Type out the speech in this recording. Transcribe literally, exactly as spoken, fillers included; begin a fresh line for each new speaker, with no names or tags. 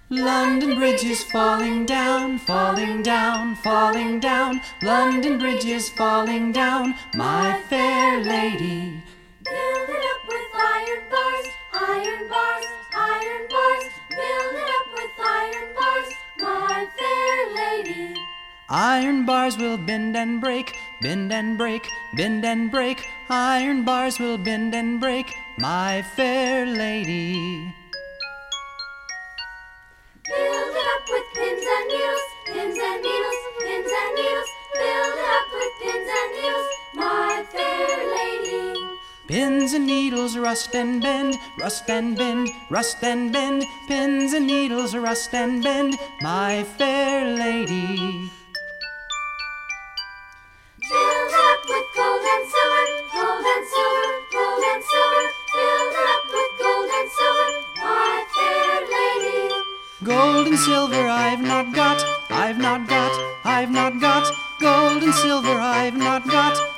London Bridge is falling down, falling down, falling down. London Bridge is falling down, my fair lady.
Build it up with iron bars, iron bars, iron bars. Build it up with iron bars, my fair lady.
Iron bars will bend and break, bend and break, bend and break. Iron bars will bend and break, my fair lady.
Build it up with pins and needles, pins and needles, pins and needles. Build it up with pins and needles, my fair lady.
Pins and needles rust and bend, rust and bend, rust and bend. Pins and needles rust and bend, my fair lady.
Build it up with gold and silver, gold and silver, gold and silver. Build it up with gold and silver, my fair lady.
Gold and silver I've not got, I've not got, I've not got. Gold and silver I've not got,